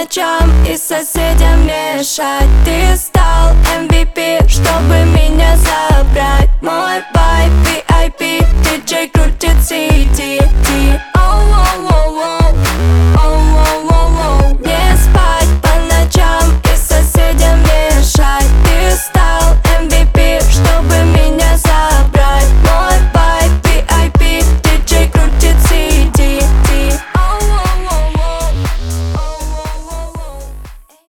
ночам и соседям мешать. Ты стал MVP, чтобы меня забрать.